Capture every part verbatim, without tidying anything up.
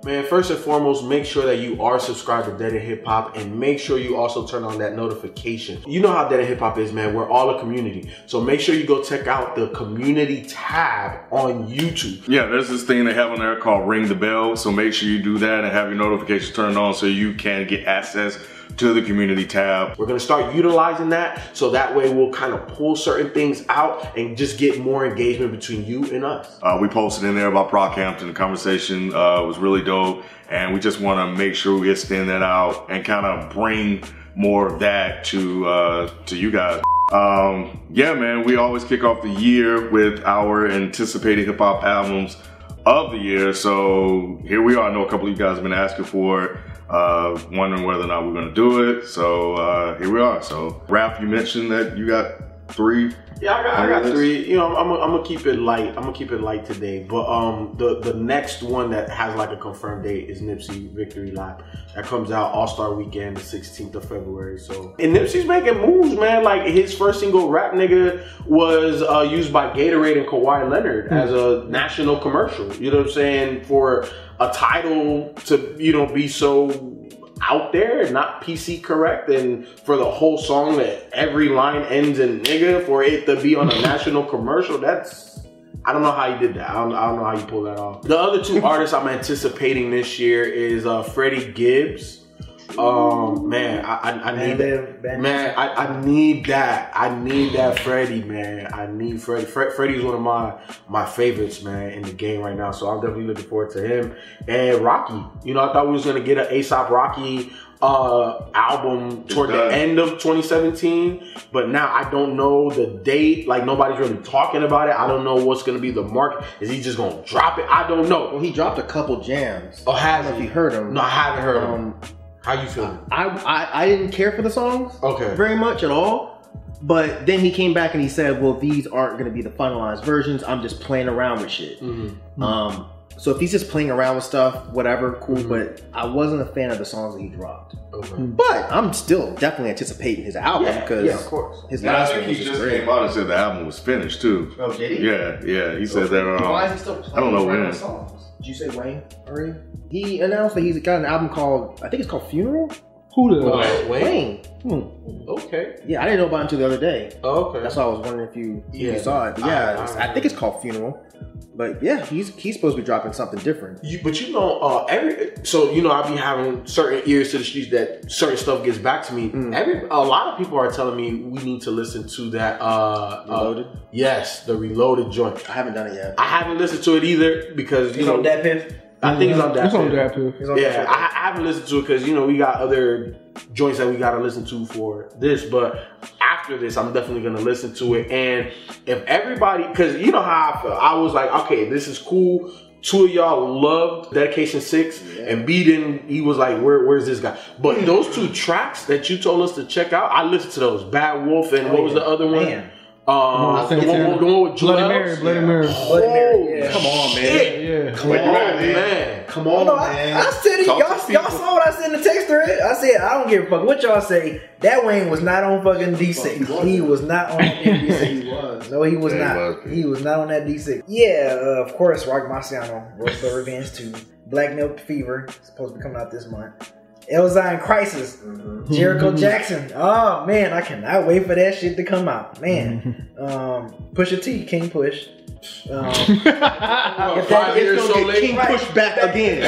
Man, first and foremost, make sure that you are subscribed to Dead End Hip Hop, and make sure you also turn on that notification. You know how Dead End Hip Hop is, man. We're all a community. So make sure you go check out the community tab on YouTube. Yeah, there's this thing they have on there called Ring the Bell. So make sure you do that and have your notifications turned on so you can get access to the community tab. We're gonna start utilizing that so that way we'll kind of pull certain things out and just get more engagement between you and us. Uh, we posted in there about Brockhampton. The conversation uh, was really dope, and we just want to make sure we extend that out and kind of bring more of that to uh, to you guys. Um, yeah, man, we always kick off the year with our anticipated hip hop albums of the year. So here we are. I know a couple of you guys have been asking for it. Uh, wondering whether or not we're gonna do it. So uh, here we are. So Raph, you mentioned that you got three. Yeah, I got, I got three. You know, I'm, I'm, I'm gonna keep it light. I'm gonna keep it light today. But um, the the next one that has like a confirmed date is Nipsey Victory Lap. That comes out All Star Weekend, the sixteenth of February. So, and Nipsey's making moves, man. Like his first single, Rap Nigga, was uh, used by Gatorade and Kawhi Leonard mm. as a national commercial. You know what I'm saying? For a title to, you know, be so out there, not P C correct, and for the whole song that every line ends in nigga, for it to be on a national commercial, that's, I don't know how you did that. I don't, I don't know how you pulled that off. The other two artists I'm anticipating this year is uh, Freddie Gibbs. Um, man, I, I, I need that. Man, I, I need that. I need that Freddie, man. I need Freddie. Fre Freddie's one of my my favorites, man, in the game right now. So I'm definitely looking forward to him. And Rocky. You know, I thought we was gonna get an A$AP Rocky uh album toward the end of twenty seventeen, but now I don't know the date. Like nobody's really talking about it. I don't know what's gonna be the mark. Is he just gonna drop it? I don't know. Well, he dropped a couple jams. Oh, has he? You heard him? No, I haven't heard um, him. How you feeling? I, I I didn't care for the songs. Okay. Very much at all. But then he came back and he said, "Well, these aren't going to be the finalized versions. I'm just playing around with shit." Mm-hmm. Um. So if he's just playing around with stuff, whatever, cool. Mm-hmm. But I wasn't a fan of the songs that he dropped. Okay. But I'm still definitely anticipating his album because yeah, yeah, of course. His yeah, last I think one he was just great. came out and said the album was finished too. Oh, did he? Yeah, yeah. He said that. Um, Why is he still playing I don't know when. songs? Did you say Wayne already? He announced that he's got an album called, I think it's called Funeral. Who the Wayne? Wayne. Hmm. Okay. Yeah, I didn't know about it until the other day. Oh, okay. That's why I was wondering if you, if yeah, you saw it. But yeah, I, I, I think it's called Funeral. But yeah, he's he's supposed to be dropping something different. You, but you know, uh, every so you know, I be having certain ears to the streets that certain stuff gets back to me. Mm. Every a lot of people are telling me we need to listen to that. Uh, Reloaded. Uh, yes, the Reloaded joint. I haven't done it yet. I haven't listened to it either because you it's know on that Piff. I think it's on that. It's on that too. Yeah, I, I haven't listened to it because you know we got other joints that we got to listen to for this. But after this, I'm definitely gonna listen to it. And if everybody, because you know how I felt, I was like, okay, this is cool. Two of y'all loved Dedication Six, yeah. and B didn't. He was like, "Where, where's this guy?" But those two tracks that you told us to check out, I listened to those. Bad Wolf and oh, what was yeah. the other one? Man. Um, the one, the one with Bloody Mary, Bloody Mary. Bloody Mary. Yeah. Come on, man. Yeah. Come on, man. Come on, no, man. I, I said it. Y'all, y'all saw what I said in the text thread. I said I don't give a fuck what y'all say. That Wayne was not on fucking D six. He, he was not on that D six. He was. No, he was yeah, not. He was, he was not on that D six. Yeah, uh, of course, Rock Marciano, Rosebud Revenge two, Black Milk Fever, supposed to be coming out this month. Elzine Crisis, mm-hmm. Jericho Jackson. Oh man, I cannot wait for that shit to come out. Man, um, Pusha T, King Push. Um, if that is gonna so get King right. Push back again.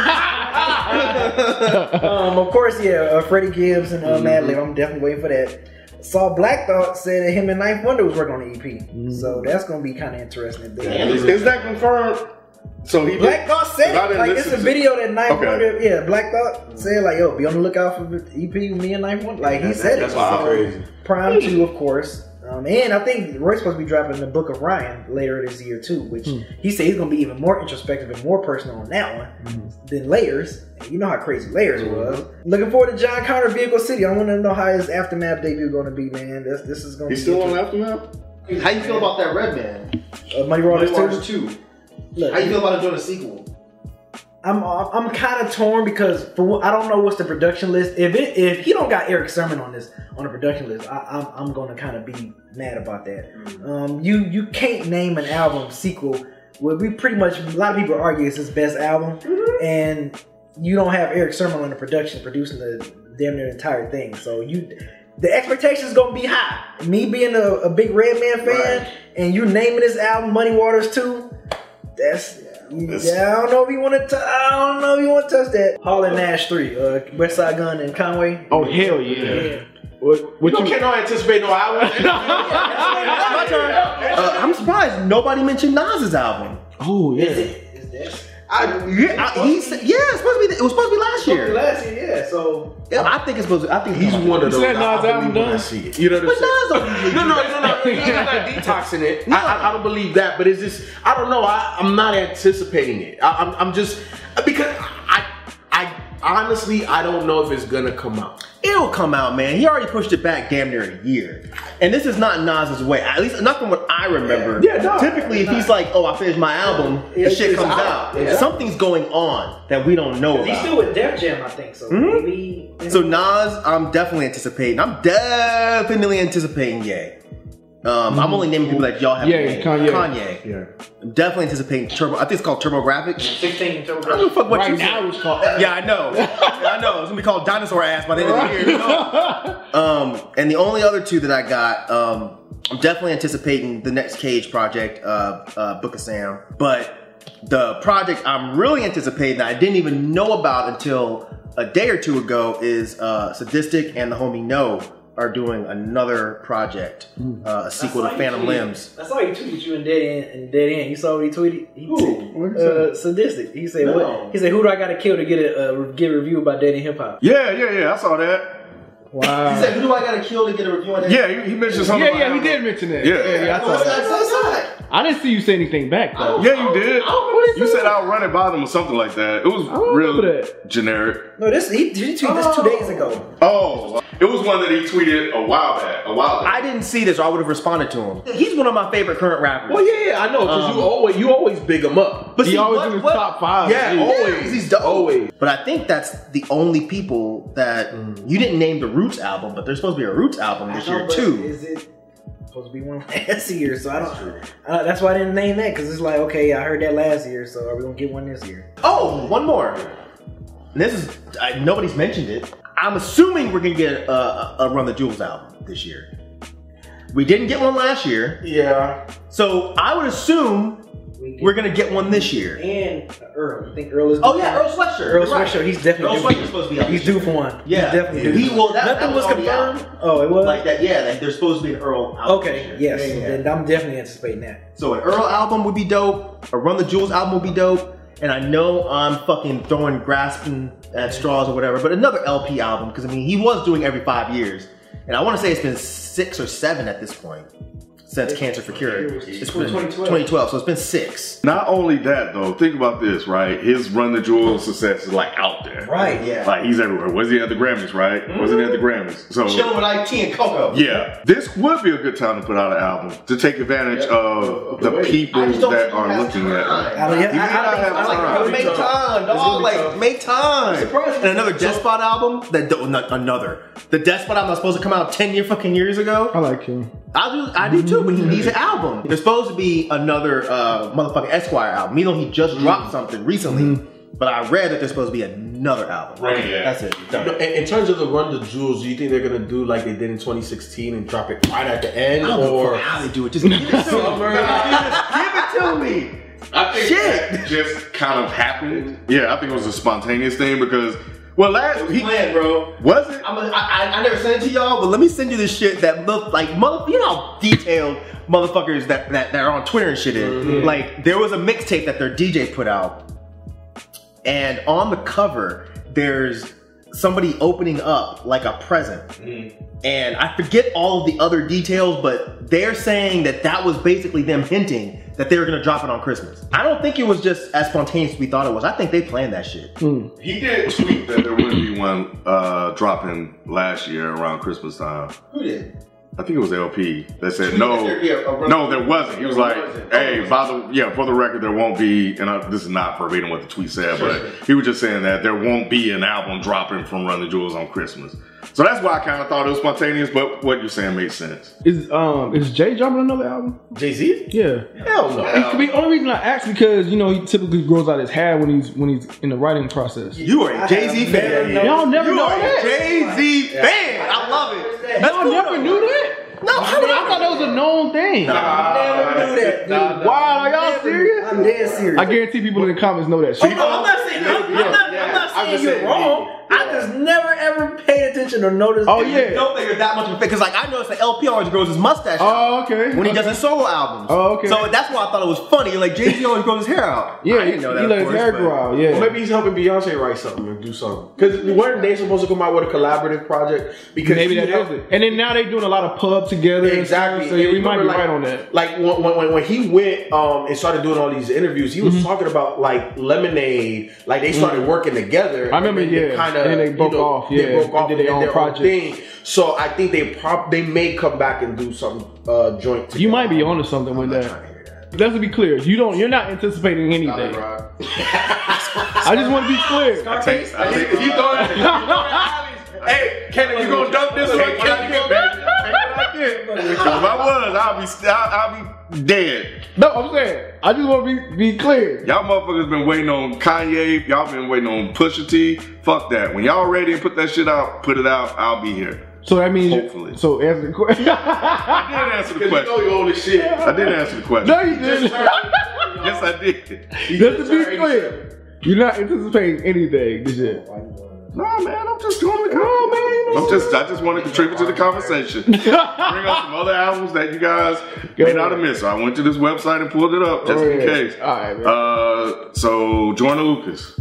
um, of course, yeah, uh, Freddie Gibbs and uh, mm-hmm. Madlib. I'm definitely waiting for that. Saw Black Thought said that him and Ninth Wonder was working on the E P, mm-hmm. so that's gonna be kind of interesting. Yeah, is, is that confirmed? So he Black Thought said it. Like it's a video that Ninth okay. Wonder, yeah, Black Thought said like, yo, be on the lookout for the E P with me and Ninth Wonder. Like he that, said that's it. That's so, crazy. Prime two, of course. Um, and I think Roy's supposed to be dropping the Book of Ryan later this year too, which hmm. he said he's gonna be even more introspective and more personal on that one mm-hmm. than Layers. And you know how crazy Layers mm-hmm. was. Looking forward to John Connor Vehicle City. I want to know how his Aftermath debut going to be, man. This this is going to. He's still on Aftermath. How you feel about that Redman? Uh, Money Waters two. Look, how you feel about it doing a sequel? I'm I'm kind of torn because for I don't know what's the production list. If it if he don't got Eric Sermon on this on the production list, I, I'm I'm gonna kind of be mad about that. Mm-hmm. Um, you you can't name an album sequel well, we pretty much a lot of people argue it's his best album, mm-hmm. and you don't have Eric Sermon on the production producing the damn near entire thing. So you, the expectations gonna be high. Me being a, a big Redman fan, right. and you naming this album Muddy Waters too. That's yeah. yeah I don't know if you want to. I don't know if you want to touch that. Hall and Nash three, uh, West Side Gun and Conway. Oh hell yeah. yeah. What, what you, you cannot anticipate no album. My turn. Uh, I'm surprised nobody mentioned Nas's album. Oh yeah. Is it? Is that? I, yeah, I, he said, yeah, it's supposed to be. It was supposed to be last year. Last year, yeah. So yeah, I think it's supposed to. I think he's one of those. Nas album done? I see it. You know what I'm saying? No, no, no, no. He's not detoxing it. No. I, I, I don't believe that. But it's just, I don't know. I, I'm not anticipating it. I, I'm, I'm just because I, I honestly, I don't know if it's gonna come out. It'll come out, man. He already pushed it back damn near a year. And this is not Nas's way. At least not from what I remember. Yeah, no, typically, if he's like, oh, I finished my album, yeah, the shit comes out. out. Yeah. Something's going on that we don't know about. He's still with Def Jam, I think. So mm-hmm. maybe. So Nas, I'm definitely anticipating. I'm definitely anticipating Ye. Um, mm-hmm. I'm only naming people that y'all have. Yeah, named. Kanye. Kanye. Yeah. I'm definitely anticipating Turbo. I think it's called TurboGrafx. sixteen TurboGrafx. I don't know fuck what right you now said. it's called. Yeah, I know. I know. It's gonna be called Dinosaur Ass by the end of the year. You know? um, and the only other two that I got, um, I'm definitely anticipating the next Cage project, uh, uh, Book of Sam. But the project I'm really anticipating that I didn't even know about until a day or two ago is uh, Sadistic and the homie No are doing another project, uh, a sequel to Phantom tweeted, Limbs. I saw he tweeted you in Dead End. In Dead End, you saw what he tweeted. He Ooh, said, uh, Sadistic. He said, no. "What?" He said, "Who do I got to kill to get a uh, get a review about Dead End Hip Hop?" Yeah, yeah, yeah. I saw that. Wow. He said, "Who do I got to kill to get a review on that?" Yeah, he, he mentioned something. Yeah, about yeah, he him. did mention that. Yeah, yeah, yeah I saw that. I didn't see you say anything back though. Yeah, you did. You said I'll run it by them or something like that. It was real that. generic. No, this he, he tweeted this two days ago. Oh, it was one that he tweeted a while back. A while back. I didn't see this, or I would have responded to him. He's one of my favorite current rappers. Well, yeah, yeah, I know, because um, you always you always big him up. But he see, always what, in his what? top five. Yeah, dude. always. He's dope. Always. But I think that's the only people that mm. you didn't name the Roots album, but there's supposed to be a Roots album this know, year too. Is it supposed to be one last year? So I don't. Uh, that's why I didn't name that, because it's like, okay, I heard that last year, so are we gonna get one this year? Oh, one more. And this is uh, nobody's mentioned it. I'm assuming we're gonna get a, a Run the Jewels album this year. We didn't get one last year. Yeah. So I would assume we we're gonna get one this year. And Earl. I think Earl is. Oh yeah, Earl Sweatshirt. Earl Sweatshirt. He's definitely. Earl Sweatshirt's supposed to be out. He's due for one. Yeah, he's definitely yeah. due. He will. That, Nothing that was confirmed. Out. Oh, it was like that. Yeah, like there's supposed to be an Earl album. Okay. Yes. Yeah, yeah. Then I'm definitely anticipating that. So an Earl album would be dope. A Run the Jewels album would be dope. And I know I'm fucking throwing, grasping at straws or whatever, but another L P album, because I mean, he was doing every five years. And I want to say it's been six or seven at this point since it's, Cancer for Cure. It's been twenty twelve. twenty twelve, so it's been six. Not only that, though, think about this, right? His Run the Jewels success is like out there. Right, yeah. Like he's everywhere. Was he at the Grammys, right? Mm-hmm. Wasn't he at the Grammys? So chilling with I T and Coco. Yeah. This would be a good time to put out an album to take advantage yeah. of the people that are looking at it. I mean, I, I, I, I, I like, make time, dog. Like, make time. And another Despot album. That not another. The Despot album was supposed to come out ten year fucking years ago. I like him. I do. I do too. But he needs an album. There's supposed to be another uh, motherfucking Esquire album. You know, he just dropped mm. something recently. Mm. But I read that there's supposed to be another album. Right. Yeah. That's it. Done. In, in terms of the Run the Jewels, do you think they're gonna do like they did in twenty sixteen and drop it right at the end, I don't or know how they do it? Just give it to me. Just give it to me. I think Shit. that just kind of happened. Yeah, I think it was a spontaneous thing because, well, last he planned, bro. Was it? I'm a, I, I never sent it to y'all, but let me send you this shit that look like mother. You know how detailed motherfuckers that, that that are on Twitter and shit is. Mm-hmm. Like there was a mixtape that their D J put out, and on the cover there's somebody opening up like a present. Mm. And I forget all of the other details, but they're saying that that was basically them hinting that they were gonna drop it on Christmas. I don't think it was just as spontaneous as we thought it was. I think they planned that shit. Mm. He did tweet that there would be one uh, dropping last year around Christmas time. Who did? I think it was L P that said no, no, there wasn't. He was like, hey, by the yeah, for the record, there won't be, and I, this is not verbatim what the tweet said, but he was just saying that there won't be an album dropping from Run the Jewels on Christmas. So that's why I kind of thought it was spontaneous, but what you're saying makes sense. Is um is Jay dropping another album? Jay-Z? Yeah. Hell no. It could be the only reason I ask because you know he typically grows out his hair when he's when he's in the writing process. You are a Jay-Z fan. Y'all never You know are that. a Jay-Z fan. I love it. That's Y'all cool, never though. knew that. No, I, how mean, I thought that was a known thing. I never knew that, dude. Wow, are y'all serious? I'm dead serious. I guarantee people in the comments know that Oh, shit. no, I'm not saying, I'm, I'm not, I'm not I'm saying just you're saying wrong. I just never ever paid attention or noticed. Oh that. yeah. Don't think you're that much of a fan because, like, I noticed that L P always grows his mustache out Oh okay. when he does his solo albums. Oh, okay. So that's why I thought it was funny. Like Jay-Z always grows his hair out. Yeah, I didn't know that. he of let his course, hair but- grow out. Yeah. Well, maybe he's helping Beyonce write something and do something. Because weren't they supposed to come out with a collaborative project? Because Maybe he that helped- is it. And then now they doing a lot of pub together. and Exactly. stuff, So yeah, And we might be remember, like, right on that. Like when, when, when he went um, and started doing all these interviews, he was Mm-hmm. talking about like Lemonade. Like they started working together. I remember, and then they yeah. Kinda, And then they broke you know, off, They yeah. broke off They did their own their project. thing. So I think they prop they may come back and do some uh, joint together. You might be onto something with that. Let's be clear. You don't. You're not anticipating anything. I just want to be clear. I take, I take, If you throw that, hey, Ken, you gonna dump this one? Take what I get, baby. Take what I get. If I was, I'll be, I'll, I'll be dead. No, I'm saying. I just want to be be clear. Y'all motherfuckers been waiting on Kanye. Y'all been waiting on Pusha T. Fuck that. When y'all ready to put that shit out, put it out. I'll be here. So that means. Hopefully. So answer the question. I did answer the You know question. you old as shit. I did answer the question. No, you didn't. Yes, I did. Just to be clear, you're not anticipating anything this year. No, man, I'm just doing the Oh, man, I'm just, I just want to contribute to the conversation. Bring up some other albums that you guys may not have missed. So I went to this website and pulled it up just Oh, in yeah. case. All right, man. Uh, so Joyner Lucas.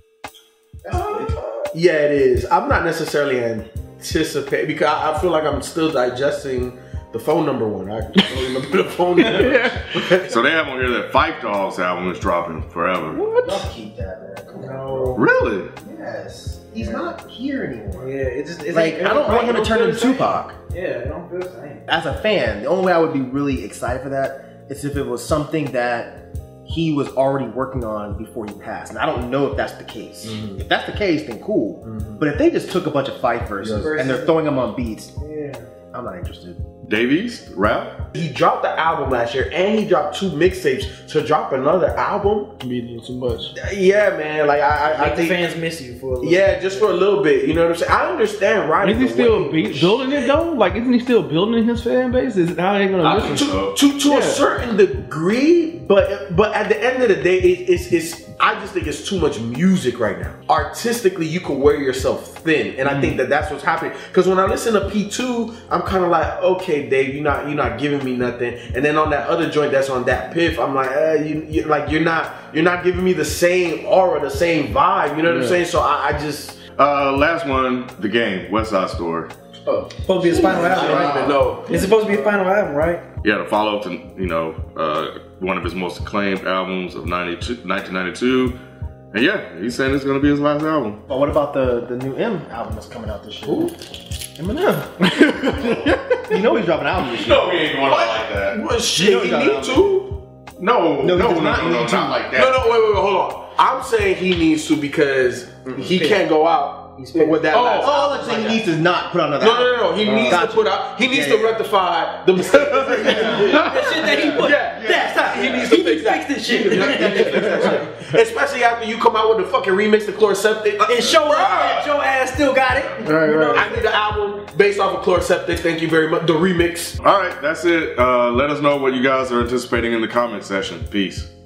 Yeah, it is. I'm not necessarily anticipating because I, I feel like I'm still digesting the phone number one. I don't remember the phone number. So they have on here that Fife Dogs album is dropping forever. Don't keep that, man. Come on. No. Really? Yes. He's not here anymore. Yeah, it just it's Like, I don't want him to turn into Tupac. Yeah, it don't feel the same. As a fan, the only way I would be really excited for that is if it was something that he was already working on before he passed. And I don't know if that's the case. Mm-hmm. If that's the case, then cool. Mm-hmm. But if they just took a bunch of Fife verses Yes. and they're throwing them on beats, Yeah. I'm not interested. Davies, rap. He dropped the album last year and he dropped two mixtapes. To drop another album, Be a little too much. yeah, man. Like I, I, I Make the think, fans miss you for a little yeah, just for a little bit. You know what I'm saying? I understand, right? Is he still be- building it though? Like, isn't he still building his fan base? Is how they gonna Uh, listen? to to, to Yeah. a certain degree, but but at the end of the day, it, it's it's. I just think it's too much music right now. Artistically, you can wear yourself thin, and I think that that's what's happening. Because when I listen to P two, I'm kind of like, okay, Dave, you're not you're not giving me nothing. And then on that other joint that's on that Piff, I'm like, eh, you, you like you're not you're not giving me the same aura, the same vibe. You know what I'm saying? So I, I just Uh, last one, The Game, West Side Story. Supposed to be his final album, I don't right? even know. It's supposed to be a final album, right? Yeah, the follow up to, you know, uh, one of his most acclaimed albums of nineteen ninety-two. And yeah, he's saying it's going to be his last album. But what about the, the new M album that's coming out this year? Ooh. Eminem. You know he's dropping an album this year. No, he ain't going out like that. Well, shit, he need to. No, no, No, he no, does no, not no, no, need to. not like that. No, no, wait, wait, wait, hold on. I'm saying he needs to because he can't go out with that. Oh, last all album I'm saying like he that. needs to not put on another No, album. no, no, no. He needs Gotcha. to put out. He needs Yeah, to yeah. rectify the mistakes. The shit that he put. Yeah, yeah. That's how He needs to he fix that. this He shit. needs to fix that shit. Especially after you come out with the fucking remix to Chloroseptic And show us that your ass still got it. Right, right. I need an album based off of Chloroseptic. Thank you very much. The remix. All right, that's it. Uh, let us know what you guys are anticipating in the comment section. Peace.